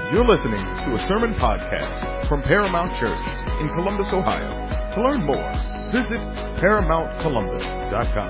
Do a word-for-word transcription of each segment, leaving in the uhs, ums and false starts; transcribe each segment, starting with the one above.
You're listening to a sermon podcast from Paramount Church in Columbus, Ohio. To learn more, visit paramount columbus dot com.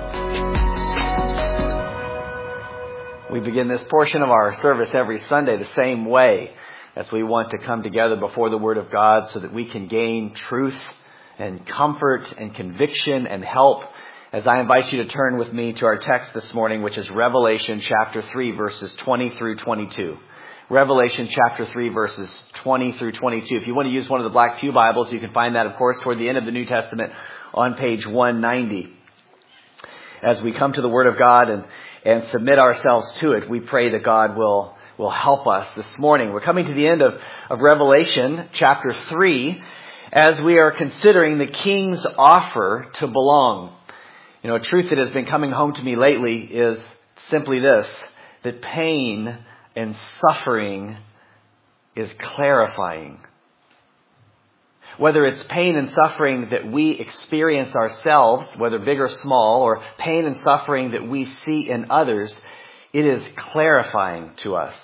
We begin this portion of our service every Sunday the same way, as we want to come together before the Word of God so that we can gain truth and comfort and conviction and help. As I invite you to turn with me to our text this morning, which is Revelation chapter three, verses twenty through twenty-two. Revelation chapter three, verses twenty through twenty-two. If you want to use one of the Black Pew Bibles, you can find that, of course, toward the end of the New Testament on page one ninety. As we come to the Word of God and, and submit ourselves to it, we pray that God will, will help us this morning. We're coming to the end of, of Revelation chapter three as we are considering the King's offer to belong. You know, a truth that has been coming home to me lately is simply this, that pain and suffering is clarifying. Whether it's pain and suffering that we experience ourselves, whether big or small, or pain and suffering that we see in others, it is clarifying to us.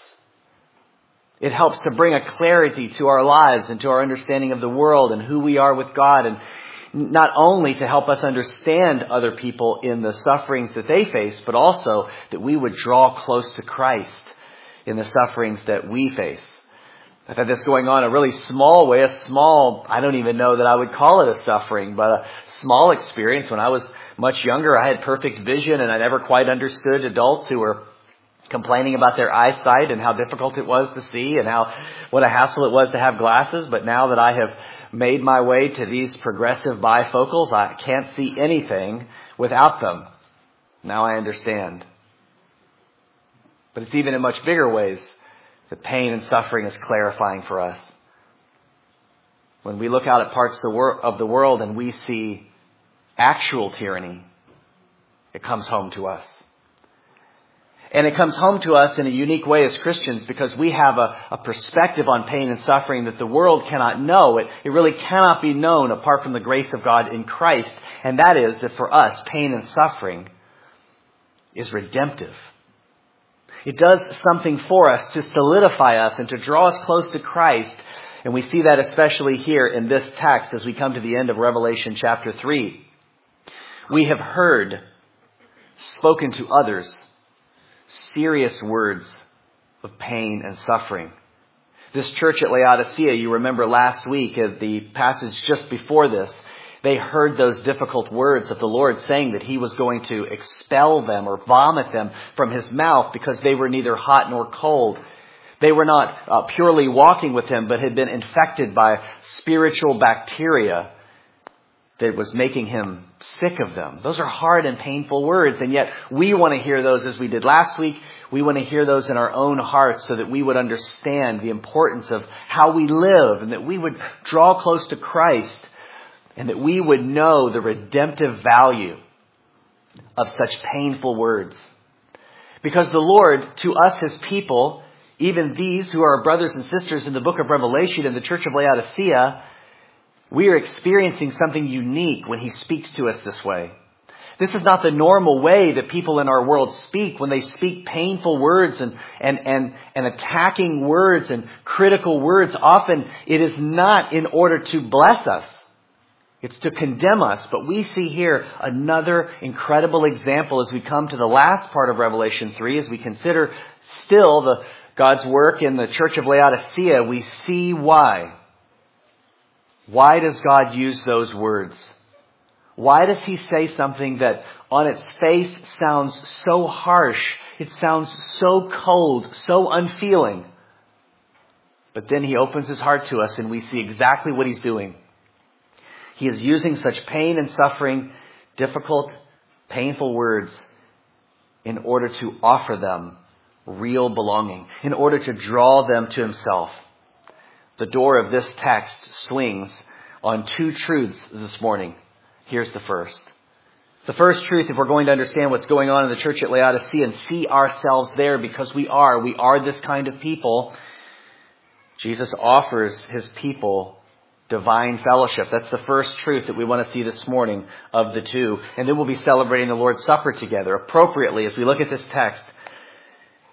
It helps to bring a clarity to our lives and to our understanding of the world and who we are with God, and not only to help us understand other people in the sufferings that they face, but also that we would draw close to Christ in the sufferings that we face. I've had this going on a really small way, a small, I don't even know that I would call it a suffering, but a small experience. When I was much younger, I had perfect vision, and I never quite understood adults who were complaining about their eyesight and how difficult it was to see and how what a hassle it was to have glasses. But now that I have made my way to these progressive bifocals, I can't see anything without them. Now I understand. But it's even in much bigger ways that pain and suffering is clarifying for us. When we look out at parts of the, wor- of the world and we see actual tyranny, it comes home to us. And it comes home to us in a unique way as Christians because we have a, a perspective on pain and suffering that the world cannot know. It, it really cannot be known apart from the grace of God in Christ. And that is that for us, pain and suffering is redemptive. It does something for us to solidify us and to draw us close to Christ. And we see that especially here in this text as we come to the end of Revelation chapter three. We have heard, spoken to others, serious words of pain and suffering. This church at Laodicea, you remember last week, at the passage just before this, they heard those difficult words of the Lord saying that He was going to expel them or vomit them from His mouth because they were neither hot nor cold. They were not uh, purely walking with Him, but had been infected by spiritual bacteria that was making Him sick of them. Those are hard and painful words, and yet we want to hear those as we did last week. We want to hear those in our own hearts so that we would understand the importance of how we live and that we would draw close to Christ and that we would know the redemptive value of such painful words. Because the Lord, to us His people, even these who are our brothers and sisters in the book of Revelation in the church of Laodicea, we are experiencing something unique when He speaks to us this way. This is not the normal way that people in our world speak when they speak painful words and, and, and, and attacking words and critical words. Often it is not in order to bless us. It's to condemn us. But we see here another incredible example as we come to the last part of Revelation three, as we consider still the God's work in the church of Laodicea. We see why. Why does God use those words? Why does He say something that on its face sounds so harsh? It sounds so cold, so unfeeling. But then He opens His heart to us and we see exactly what He's doing. He is using such pain and suffering, difficult, painful words in order to offer them real belonging, in order to draw them to Himself. The door of this text swings on two truths this morning. Here's the first. The first truth, if we're going to understand what's going on in the church at Laodicea and see ourselves there, because we are, we are this kind of people, Jesus offers His people divine fellowship. That's the first truth that we want to see this morning of the two. And then we'll be celebrating the Lord's Supper together appropriately as we look at this text.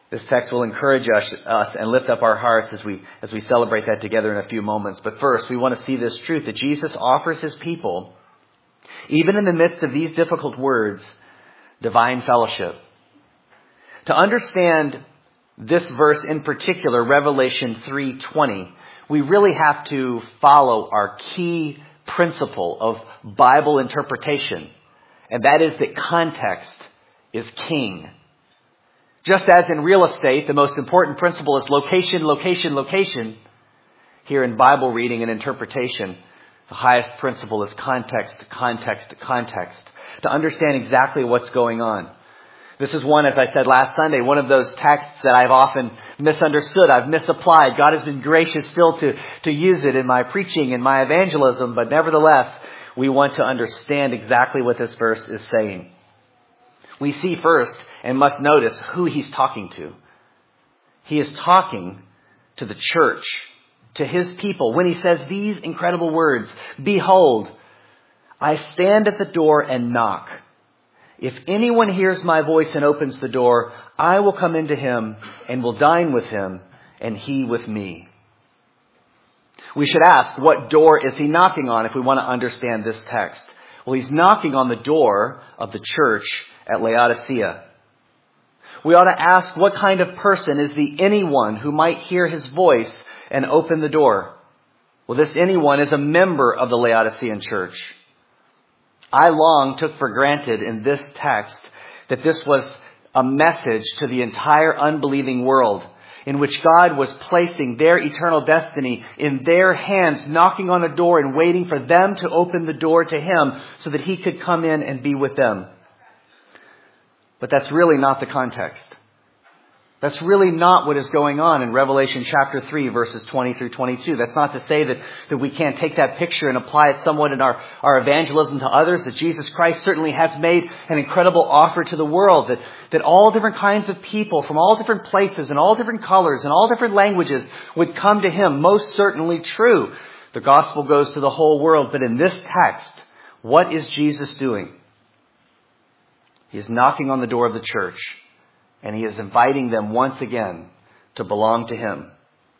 This text will encourage us, us and lift up our hearts as we, as we celebrate that together in a few moments. But first, we want to see this truth that Jesus offers his people, even in the midst of these difficult words, divine fellowship. To understand this verse in particular, Revelation three twenty, we really have to follow our key principle of Bible interpretation, and that is that context is king. Just as in real estate, the most important principle is location, location, location. Here in Bible reading and interpretation, the highest principle is context, context, context. To understand exactly what's going on. This is one, as I said last Sunday, one of those texts that I've often misunderstood. I've misapplied. God has been gracious still to, to use it in my preaching and my evangelism. But nevertheless, we want to understand exactly what this verse is saying. We see first and must notice who he's talking to. He is talking to the church, to his people, when he says these incredible words, "Behold, I stand at the door and knock. If anyone hears my voice and opens the door, I will come into him and will dine with him, and he with me." We should ask, what door is he knocking on if we want to understand this text? Well, he's knocking on the door of the church at Laodicea. We ought to ask, what kind of person is the anyone who might hear his voice and open the door? Well, this anyone is a member of the Laodicean church. I long took for granted in this text that this was a message to the entire unbelieving world, in which God was placing their eternal destiny in their hands, knocking on a door and waiting for them to open the door to him so that he could come in and be with them. But that's really not the context. That's really not what is going on in Revelation chapter three, verses twenty through twenty-two. That's not to say that, that we can't take that picture and apply it somewhat in our, our evangelism to others, that Jesus Christ certainly has made an incredible offer to the world, that, that all different kinds of people from all different places and all different colors and all different languages would come to him. Most certainly true. The gospel goes to the whole world. But in this text, what is Jesus doing? He is knocking on the door of the church. And he is inviting them once again to belong to him.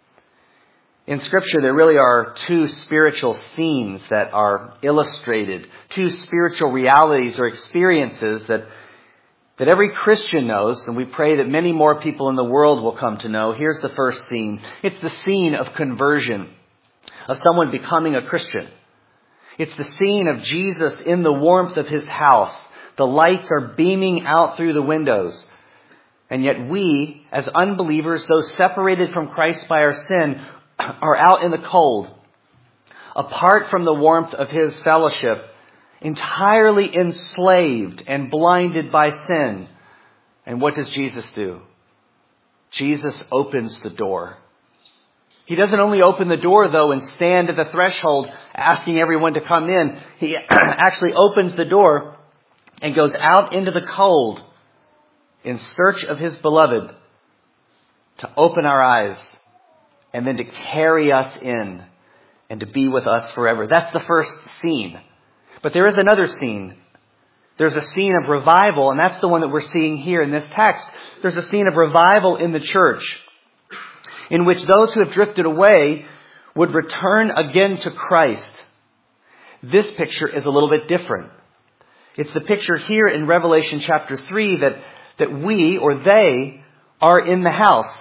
In Scripture, there really are two spiritual scenes that are illustrated, two spiritual realities or experiences that, that every Christian knows, and we pray that many more people in the world will come to know. Here's the first scene. It's the scene of conversion, of someone becoming a Christian. It's the scene of Jesus in the warmth of his house. The lights are beaming out through the windows. And yet we, as unbelievers, those separated from Christ by our sin, are out in the cold, apart from the warmth of his fellowship, entirely enslaved and blinded by sin. And what does Jesus do? Jesus opens the door. He doesn't only open the door, though, and stand at the threshold asking everyone to come in. He actually opens the door and goes out into the cold in search of his beloved, to open our eyes and then to carry us in and to be with us forever. That's the first scene. But there is another scene. There's a scene of revival, and that's the one that we're seeing here in this text. There's a scene of revival in the church in which those who have drifted away would return again to Christ. This picture is a little bit different. It's the picture here in Revelation chapter three that that we, or they, are in the house,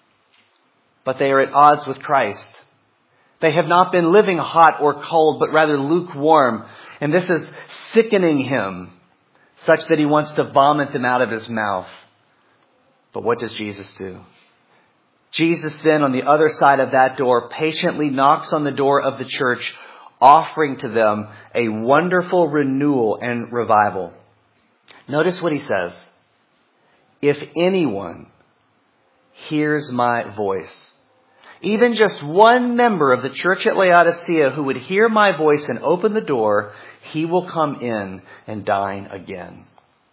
but they are at odds with Christ. They have not been living hot or cold, but rather lukewarm. And this is sickening him, such that he wants to vomit them out of his mouth. But what does Jesus do? Jesus then, on the other side of that door, patiently knocks on the door of the church, offering to them a wonderful renewal and revival. Notice what he says. If anyone hears my voice, even just one member of the church at Laodicea who would hear my voice and open the door, he will come in and dine again.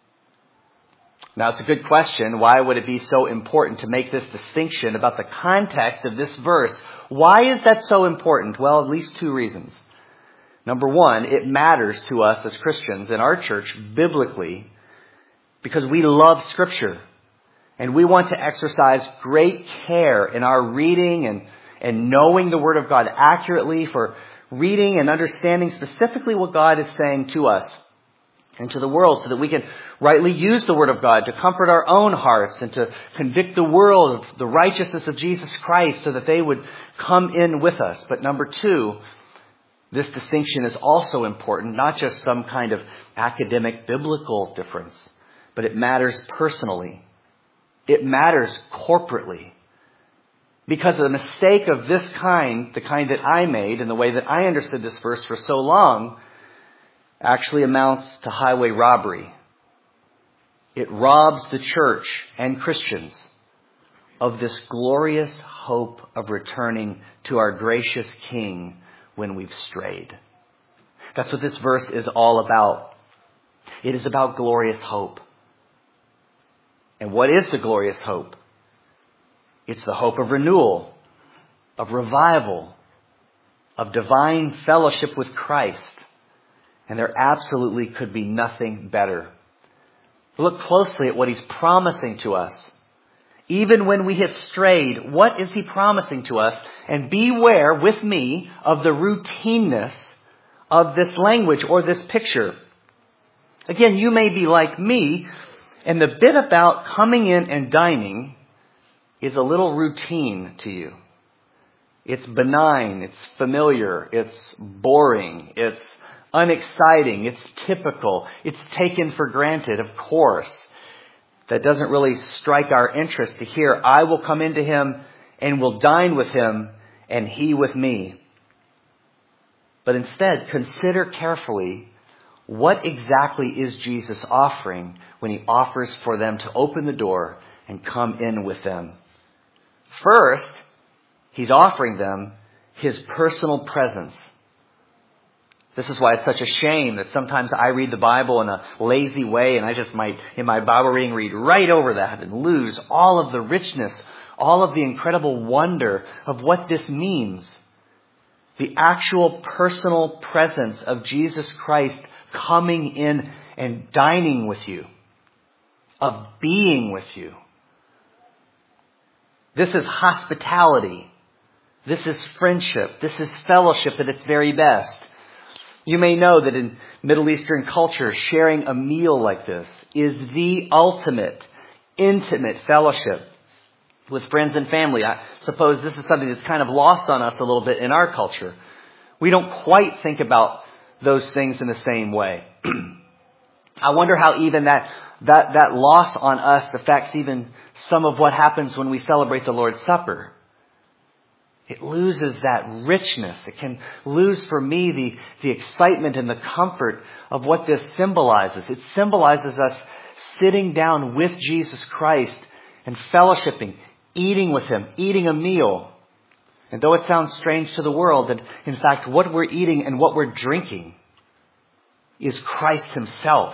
Now, it's a good question. Why would it be so important to make this distinction about the context of this verse? Why is that so important? Well, at least two reasons. Number one, it matters to us as Christians in our church biblically, because we love Scripture. And we want to exercise great care in our reading and, and knowing the Word of God accurately, for reading and understanding specifically what God is saying to us and to the world, so that we can rightly use the Word of God to comfort our own hearts and to convict the world of the righteousness of Jesus Christ, so that they would come in with us. But number two, this distinction is also important, not just some kind of academic biblical difference, but it matters personally. It matters corporately. Because a mistake of this kind, the kind that I made and the way that I understood this verse for so long, actually amounts to highway robbery. It robs the church and Christians of this glorious hope of returning to our gracious King when we've strayed. That's what this verse is all about. It is about glorious hope. And what is the glorious hope? It's the hope of renewal, of revival, of divine fellowship with Christ. And there absolutely could be nothing better. Look closely at what he's promising to us. Even when we have strayed, what is he promising to us? And beware with me of the routineness of this language or this picture. Again, you may be like me, and the bit about coming in and dining is a little routine to you. It's benign, it's familiar, it's boring, it's unexciting, it's typical, it's taken for granted, of course. That doesn't really strike our interest to hear, I will come into him and will dine with him and he with me. But instead, consider carefully, what exactly is Jesus offering when he offers for them to open the door and come in with them? First, he's offering them his personal presence. This is why it's such a shame that sometimes I read the Bible in a lazy way, and I just might, in my Bible reading, read right over that and lose all of the richness, all of the incredible wonder of what this means. The actual personal presence of Jesus Christ coming in and dining with you, of being with you. This is hospitality. This is friendship. This is fellowship at its very best. You may know that in Middle Eastern culture, sharing a meal like this is the ultimate, intimate fellowship with friends and family. I suppose this is something that's kind of lost on us a little bit in our culture. We don't quite think about those things in the same way. I wonder how even that, that, that loss on us affects even some of what happens when we celebrate the Lord's Supper. It loses that richness. It can lose for me the, the excitement and the comfort of what this symbolizes. It symbolizes us sitting down with Jesus Christ and fellowshipping, eating with him, eating a meal. And though it sounds strange to the world, that in fact what we're eating and what we're drinking is Christ himself.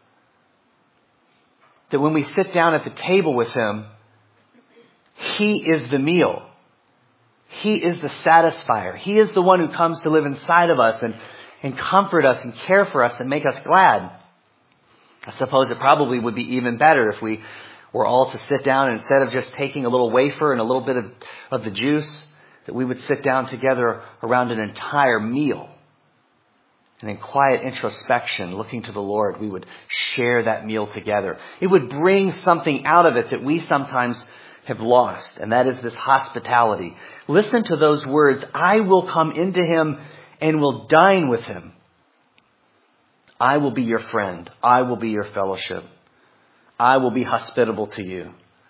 That when we sit down at the table with him, he is the meal. He is the satisfier. He is the one who comes to live inside of us and, and comfort us and care for us and make us glad. I suppose it probably would be even better if we were all to sit down and instead of just taking a little wafer and a little bit of, of the juice, that we would sit down together around an entire meal. And in quiet introspection, looking to the Lord, we would share that meal together. It would bring something out of it that we sometimes have lost, and that is this hospitality. Listen to those words, I will come into him and will dine with him. I will be your friend. I will be your fellowship. I will be hospitable to you.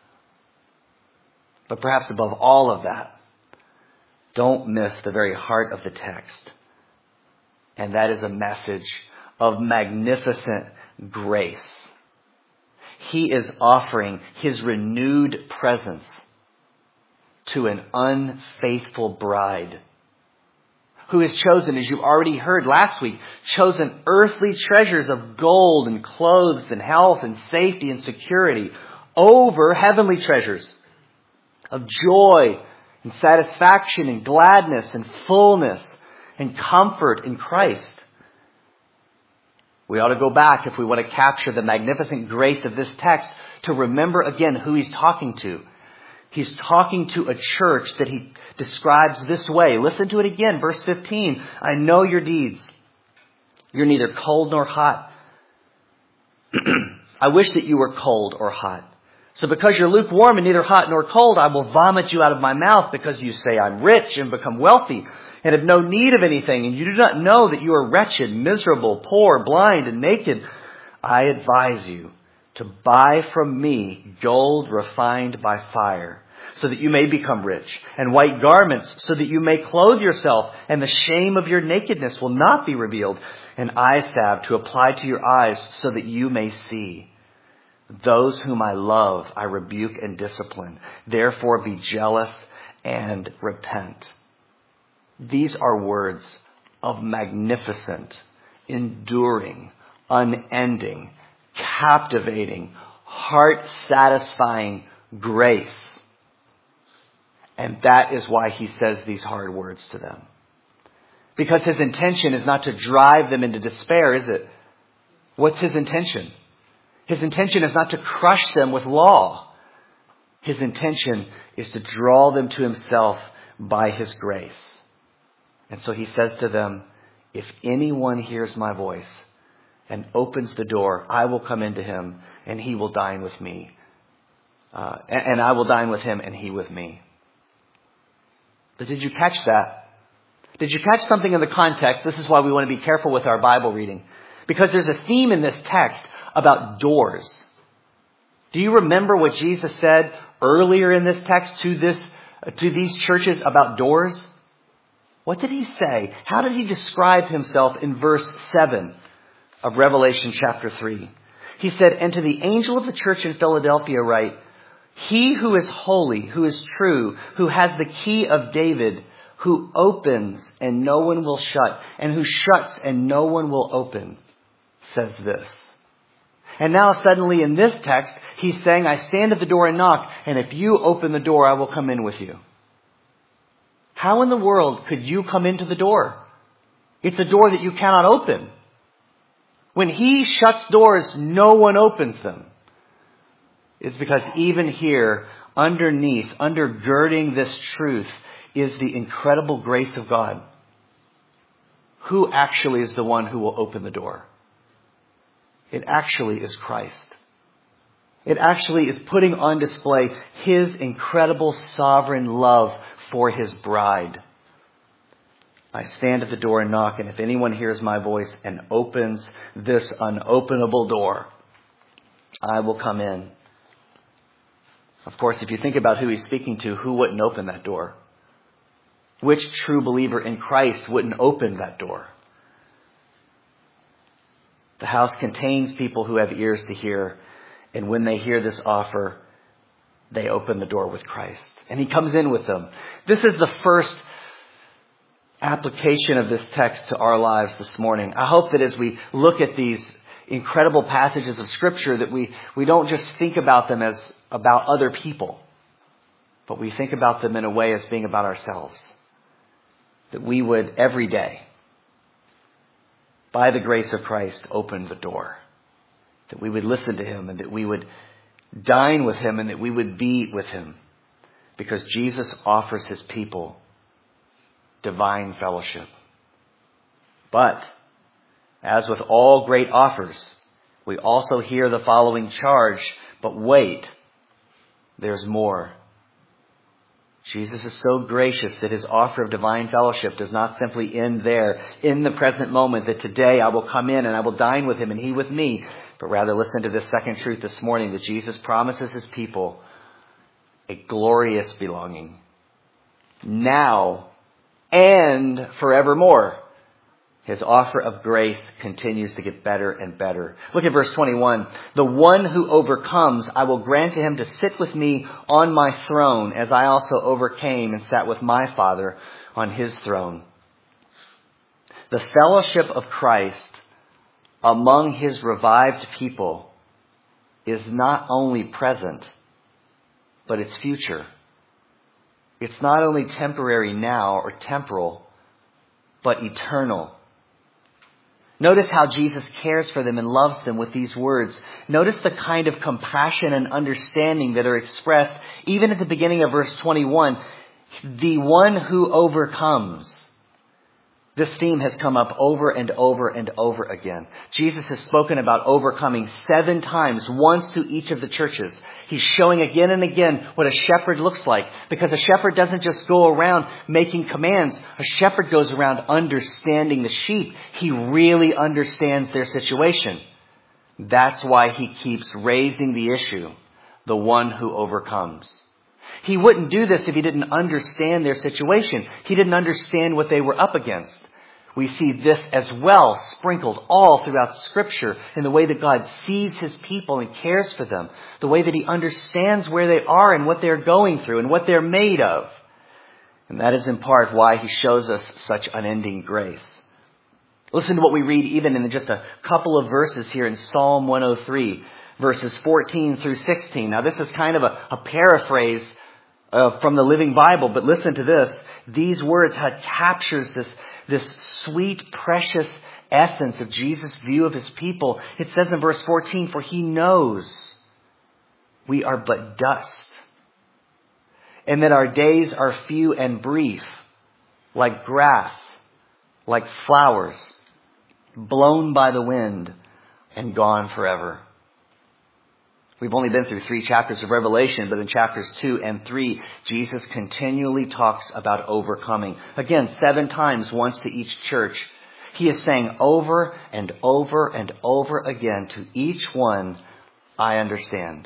But perhaps above all of that, don't miss the very heart of the text. And that is a message of magnificent grace. He is offering his renewed presence to an unfaithful bride who has chosen, as you've already heard last week, chosen earthly treasures of gold and clothes and health and safety and security over heavenly treasures of joy and satisfaction and gladness and fullness and comfort in Christ. We ought to go back if we want to capture the magnificent grace of this text to remember again who he's talking to. He's talking to a church that he describes this way. Listen to it again, verse fifteen. I know your deeds. You're neither cold nor hot. I wish that you were cold or hot. So because you're lukewarm and neither hot nor cold, I will vomit you out of my mouth, because you say I'm rich and become wealthy and have no need of anything, and you do not know that you are wretched, miserable, poor, blind, and naked. I advise you to buy from me gold refined by fire, so that you may become rich, and white garments, so that you may clothe yourself, and the shame of your nakedness will not be revealed, and eye salve to apply to your eyes, so that you may see. Those whom I love, I rebuke and discipline. Therefore be jealous and repent. These are words of magnificent, enduring, unending, captivating, heart-satisfying grace. And that is why he says these hard words to them. Because his intention is not to drive them into despair, is it? What's his intention? His intention is not to crush them with law. His intention is to draw them to himself by his grace. And so he says to them, if anyone hears my voice and opens the door, I will come into him and he will dine with me. Uh, and, and I will dine with him and he with me. But did you catch that? Did you catch something in the context? This is why we want to be careful with our Bible reading. Because there's a theme in this text about doors. Do you remember what Jesus said earlier in this text to this, to these churches about doors? What did he say? How did he describe himself in verse seven of Revelation chapter three? He said, and to the angel of the church in Philadelphia write, he who is holy, who is true, who has the key of David, who opens and no one will shut, and who shuts and no one will open, says this. And now suddenly in this text, he's saying, I stand at the door and knock, and if you open the door, I will come in with you. How in the world could you come into the door? It's a door that you cannot open. When he shuts doors, no one opens them. It's because even here, underneath, undergirding this truth, is the incredible grace of God. Who actually is the one who will open the door? It actually is Christ. It actually is putting on display his incredible sovereign love for his bride. I stand at the door and knock, and if anyone hears my voice and opens this unopenable door, I will come in. Of course, if you think about who he's speaking to, who wouldn't open that door? Which true believer in Christ wouldn't open that door? The house contains people who have ears to hear. And when they hear this offer, they open the door with Christ. And he comes in with them. This is the first application of this text to our lives this morning. I hope that as we look at these incredible passages of Scripture, that we, we don't just think about them as about other people, but we think about them in a way as being about ourselves. That we would every day, by the grace of Christ, open the door. That we would listen to him and that we would dine with him and that we would be with him. Because Jesus offers his people divine fellowship. But, as with all great offers, we also hear the following charge, but wait, there's more. Jesus is so gracious that his offer of divine fellowship does not simply end there in the present moment, that today I will come in and I will dine with him and he with me. But rather, listen to this second truth this morning, that Jesus promises his people a glorious belonging now and forevermore. His offer of grace continues to get better and better. Look at verse twenty-one. The one who overcomes, I will grant to him to sit with me on my throne, as I also overcame and sat with my Father on his throne. The fellowship of Christ among his revived people is not only present, but it's future. It's not only temporary now or temporal, but eternal. Notice how Jesus cares for them and loves them with these words. Notice the kind of compassion and understanding that are expressed even at the beginning of verse twenty-one. The one who overcomes. This theme has come up over and over and over again. Jesus has spoken about overcoming seven times, once to each of the churches. He's showing again and again what a shepherd looks like. Because a shepherd doesn't just go around making commands. A shepherd goes around understanding the sheep. He really understands their situation. That's why he keeps raising the issue. The one who overcomes. He wouldn't do this if he didn't understand their situation. He didn't understand what they were up against. We see this as well sprinkled all throughout Scripture in the way that God sees his people and cares for them. The way that he understands where they are and what they're going through and what they're made of. And that is in part why he shows us such unending grace. Listen to what we read even in just a couple of verses here in Psalm one oh three, verses fourteen through sixteen. Now this is kind of a, a paraphrase Uh, from the Living Bible, but listen to this. These words how it captures this, this sweet, precious essence of Jesus' view of his people. It says in verse fourteen, for he knows we are but dust, and that our days are few and brief, like grass, like flowers, blown by the wind and gone forever. We've only been through three chapters of Revelation, but in chapters two and three, Jesus continually talks about overcoming. Again, seven times, once to each church. He is saying over and over and over again to each one, I understand.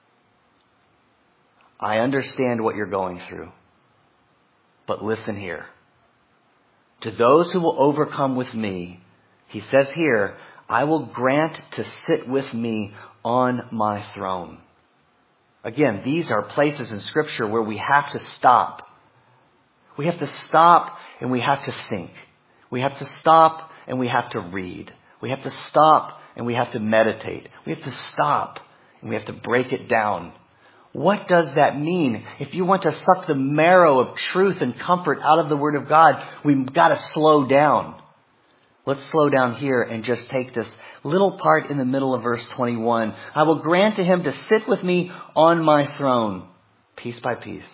I understand what you're going through. But listen here. To those who will overcome with me, he says here, I will grant to sit with me on my throne. Again, these are places in Scripture where we have to stop. We have to stop and we have to think. We have to stop and we have to read. We have to stop and we have to meditate. We have to stop and we have to break it down. What does that mean? If you want to suck the marrow of truth and comfort out of the Word of God, we've got to slow down. Let's slow down here and just take this little part in the middle of verse twenty-one. I will grant to him to sit with me on my throne, piece by piece.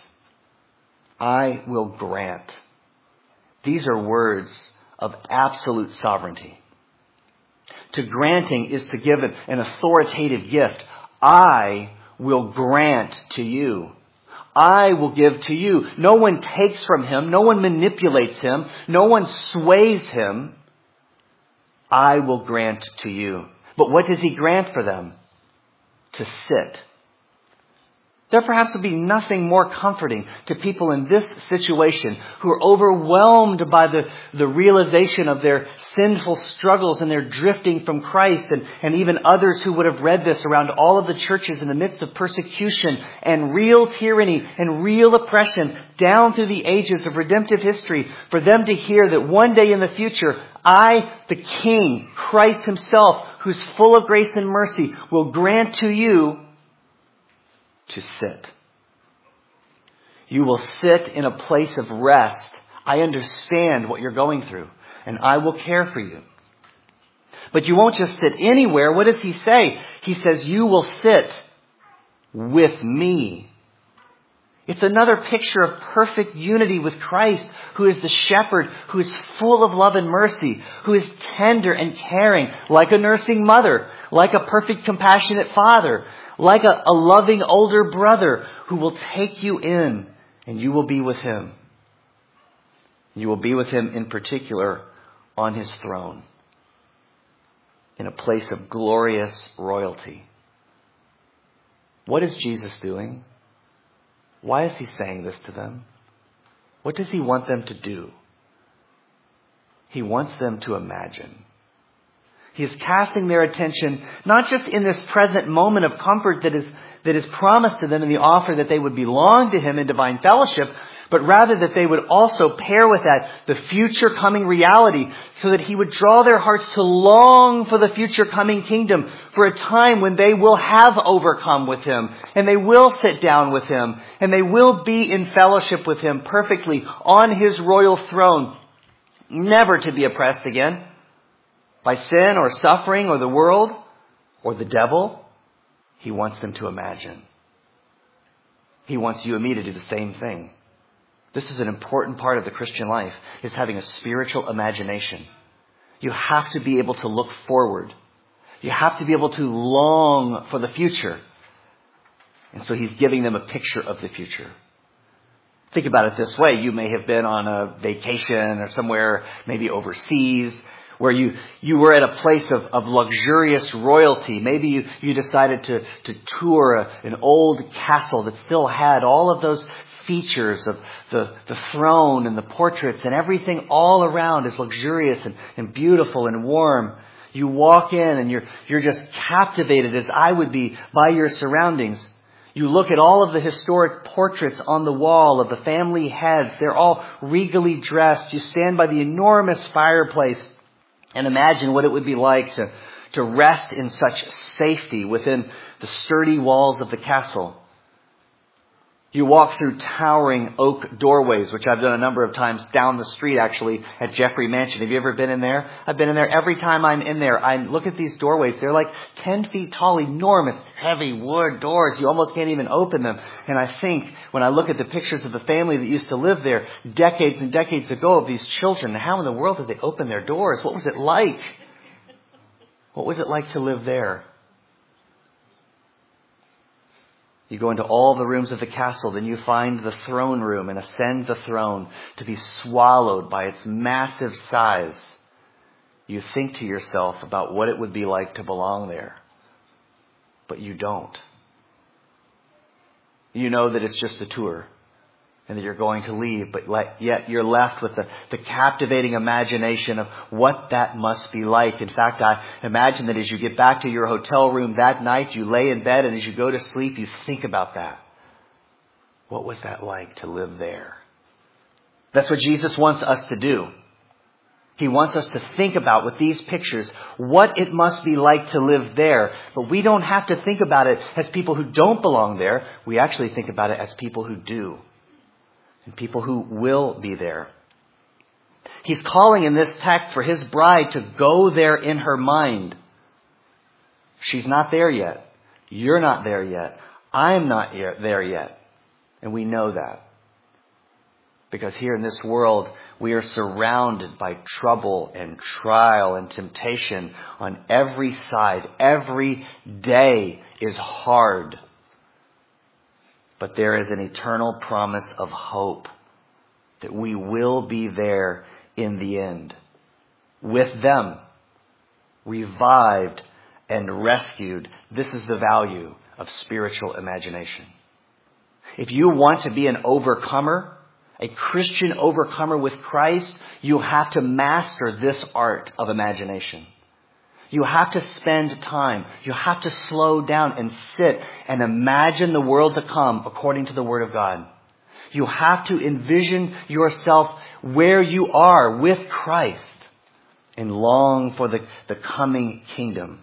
I will grant. These are words of absolute sovereignty. To granting is to give an authoritative gift. I will grant to you. I will give to you. No one takes from him. No one manipulates him. No one sways him. I will grant to you. But what does he grant for them? To sit. There perhaps would be nothing more comforting to people in this situation who are overwhelmed by the, the realization of their sinful struggles and their drifting from Christ, and, and even others who would have read this around all of the churches in the midst of persecution and real tyranny and real oppression down through the ages of redemptive history, for them to hear that one day in the future, I, the King, Christ himself, who's full of grace and mercy, will grant to you to sit. You will sit in a place of rest. I understand what you're going through, and I will care for you. But you won't just sit anywhere. What does he say? He says, you will sit with me. It's another picture of perfect unity with Christ, who is the shepherd, who is full of love and mercy, who is tender and caring, like a nursing mother, like a perfect compassionate father, like a, a loving older brother who will take you in and you will be with him. You will be with him in particular on his throne in a place of glorious royalty. What is Jesus doing? Why is he saying this to them? What does he want them to do? He wants them to imagine. He is casting their attention not just in this present moment of comfort that is, that is promised to them in the offer that they would belong to him in divine fellowship, but rather that they would also pair with that the future coming reality, so that he would draw their hearts to long for the future coming kingdom, for a time when they will have overcome with him, and they will sit down with him, and they will be in fellowship with him perfectly on his royal throne, never to be oppressed again, by sin or suffering or the world or the devil. He wants them to imagine. He wants you and me to do the same thing. This is an important part of the Christian life, is having a spiritual imagination. You have to be able to look forward. You have to be able to long for the future. And so he's giving them a picture of the future. Think about it this way. You may have been on a vacation or somewhere, maybe overseas, where you, you were at a place of, of luxurious royalty. Maybe you, you decided to, to tour a, an old castle that still had all of those features of the, the throne and the portraits, and everything all around is luxurious and, and beautiful and warm. You walk in and you're, you're just captivated, as I would be, by your surroundings. You look at all of the historic portraits on the wall of the family heads. They're all regally dressed. You stand by the enormous fireplace and imagine what it would be like to, to rest in such safety within the sturdy walls of the castle. You walk through towering oak doorways, which I've done a number of times down the street, actually, at Jeffrey Mansion. Have you ever been in there? I've been in there. Every time I'm in there, I look at these doorways. They're like ten feet tall, enormous, heavy wood doors. You almost can't even open them. And I think, when I look at the pictures of the family that used to live there decades and decades ago, of these children, how in the world did they open their doors? What was it like? What was it like to live there? You go into all the rooms of the castle, then you find the throne room and ascend the throne to be swallowed by its massive size. You think to yourself about what it would be like to belong there. But you don't. You know that it's just a tour and that you're going to leave, but yet you're left with the, the captivating imagination of what that must be like. In fact, I imagine that as you get back to your hotel room that night, you lay in bed, and as you go to sleep, you think about that. What was that like to live there? That's what Jesus wants us to do. He wants us to think about, with these pictures, what it must be like to live there. But we don't have to think about it as people who don't belong there. We actually think about it as people who do. And people who will be there. He's calling in this text for his bride to go there in her mind. She's not there yet. You're not there yet. I'm not there yet. And we know that. Because here in this world, we are surrounded by trouble and trial and temptation on every side. Every day is hard. But there is an eternal promise of hope that we will be there in the end. With them, revived and rescued. This is the value of spiritual imagination. If you want to be an overcomer, a Christian overcomer with Christ, you have to master this art of imagination. You have to spend time. You have to slow down and sit and imagine the world to come according to the Word of God. You have to envision yourself where you are with Christ and long for the, the coming kingdom.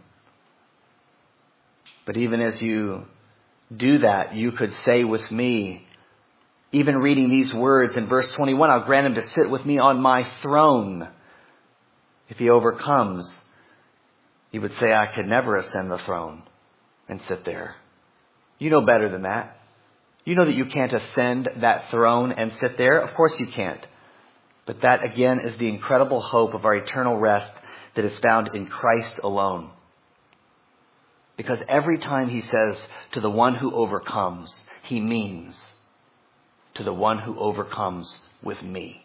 But even as you do that, you could say with me, even reading these words in verse twenty-one, I'll grant him to sit with me on my throne. If he overcomes, he would say, I could never ascend the throne and sit there. You know better than that. You know that you can't ascend that throne and sit there. Of course you can't. But that again is the incredible hope of our eternal rest that is found in Christ alone. Because every time he says to the one who overcomes, he means to the one who overcomes with me.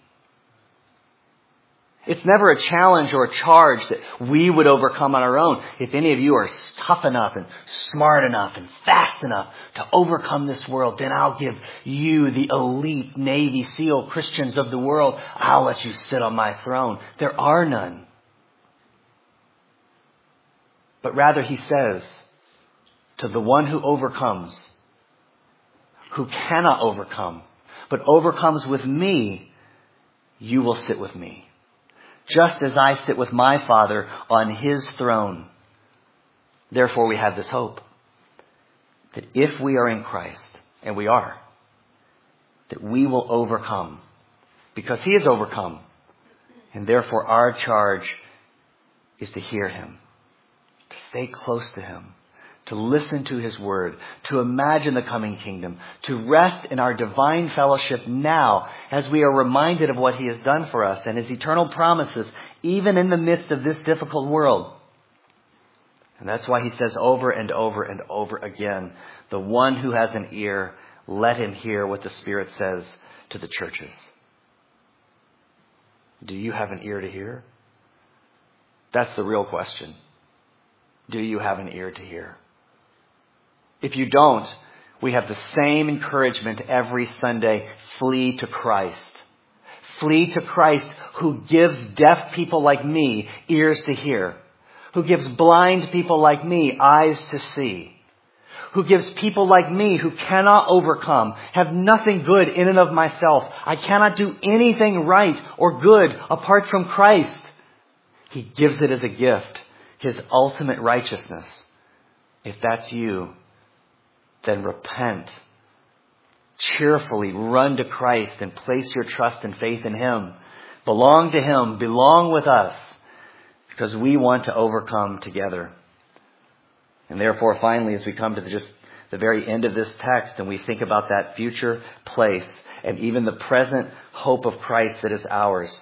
It's never a challenge or a charge that we would overcome on our own. If any of you are tough enough and smart enough and fast enough to overcome this world, then I'll give you, the elite Navy SEAL Christians of the world, I'll let you sit on my throne. There are none. But rather he says, to the one who overcomes, who cannot overcome, but overcomes with me, you will sit with me. Just as I sit with my Father on his throne. Therefore we have this hope that if we are in Christ, and we are, that we will overcome because he has overcome. And therefore our charge is to hear him, to stay close to him, to listen to his word, to imagine the coming kingdom, to rest in our divine fellowship now as we are reminded of what he has done for us and his eternal promises, even in the midst of this difficult world. And that's why he says over and over and over again, the one who has an ear, let him hear what the Spirit says to the churches. Do you have an ear to hear? That's the real question. Do you have an ear to hear? If you don't, we have the same encouragement every Sunday. Flee to Christ. Flee to Christ, who gives deaf people like me ears to hear, who gives blind people like me eyes to see, who gives people like me who cannot overcome, have nothing good in and of myself. I cannot do anything right or good apart from Christ. He gives it as a gift, his ultimate righteousness. If that's you, then repent. Cheerfully run to Christ and place your trust and faith in him. Belong to him. Belong with us. Because we want to overcome together. And therefore, finally, as we come to the, just the very end of this text and we think about that future place and even the present hope of Christ that is ours,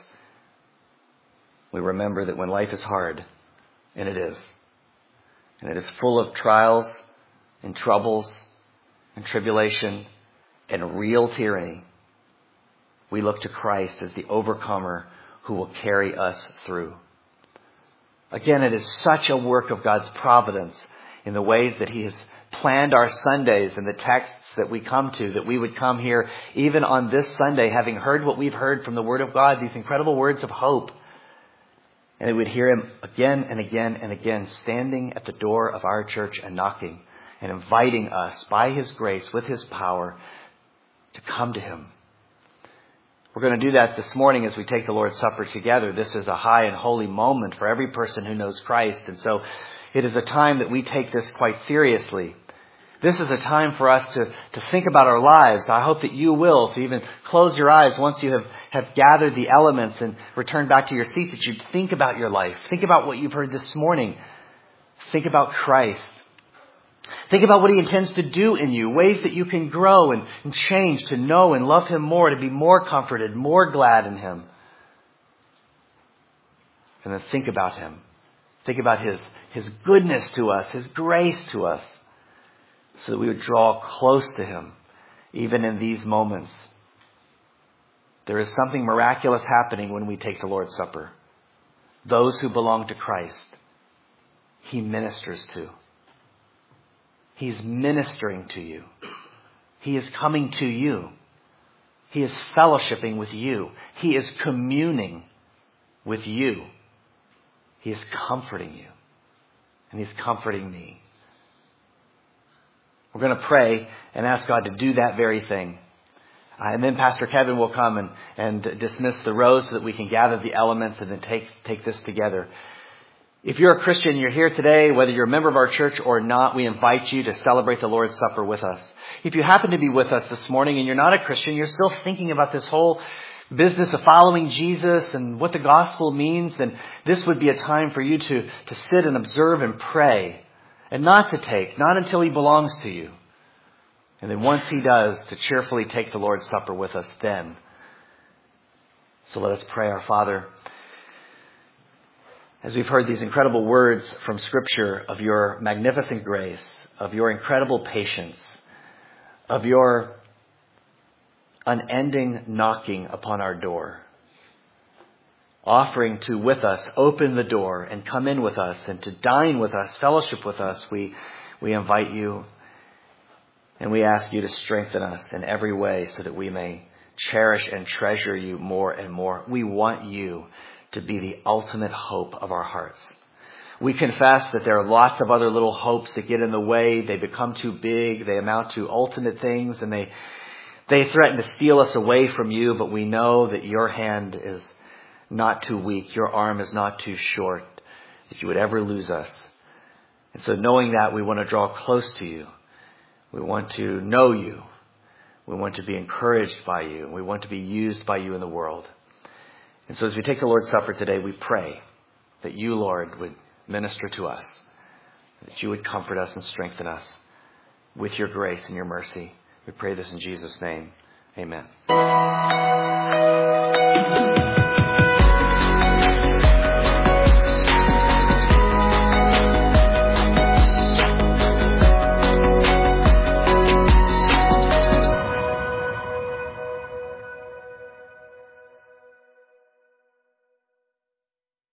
we remember that when life is hard, and it is, and it is full of trials and troubles and tribulation and real tyranny, we look to Christ as the overcomer who will carry us through. Again, it is such a work of God's providence in the ways that he has planned our Sundays and the texts that we come to, that we would come here even on this Sunday, having heard what we've heard from the Word of God, these incredible words of hope. And we would hear him again and again and again standing at the door of our church and knocking and inviting us by his grace, with his power, to come to him. We're going to do that this morning as we take the Lord's Supper together. This is a high and holy moment for every person who knows Christ. And so it is a time that we take this quite seriously. This is a time for us to, to think about our lives. I hope that you will, to even close your eyes once you have, have gathered the elements and returned back to your seat, that you think about your life. Think about what you've heard this morning. Think about Christ. Think about what he intends to do in you, ways that you can grow and, and change to know and love him more, to be more comforted, more glad in him. And then think about him. Think about his, his goodness to us, his grace to us, so that we would draw close to him, even in these moments. There is something miraculous happening when we take the Lord's Supper. Those who belong to Christ, he ministers to. He's ministering to you. He is coming to you. He is fellowshipping with you. He is communing with you. He is comforting you. And he's comforting me. We're going to pray and ask God to do that very thing. Uh, and then Pastor Kevin will come and, and dismiss the rows so that we can gather the elements and then take, take this together. If you're a Christian, you're here today, whether you're a member of our church or not, we invite you to celebrate the Lord's Supper with us. If you happen to be with us this morning and you're not a Christian, you're still thinking about this whole business of following Jesus and what the gospel means, then this would be a time for you to, to sit and observe and pray and not to take, not until he belongs to you. And then once he does, to cheerfully take the Lord's Supper with us then. So let us pray. Our Father, as we've heard these incredible words from Scripture of your magnificent grace, of your incredible patience, of your unending knocking upon our door, offering to with us open the door and come in with us and to dine with us, fellowship with us, we, we invite you and we ask you to strengthen us in every way so that we may cherish and treasure you more and more. We want you to be the ultimate hope of our hearts. We confess that there are lots of other little hopes that get in the way. They become too big. They amount to ultimate things, and they they threaten to steal us away from you. But we know that your hand is not too weak. Your arm is not too short, that you would ever lose us. And so knowing that, we want to draw close to you. We want to know you. We want to be encouraged by you. We want to be used by you in the world. And so as we take the Lord's Supper today, we pray. that you, Lord, would minister to us, that you would comfort us and strengthen us with your grace and your mercy. We pray this in Jesus' name. Amen.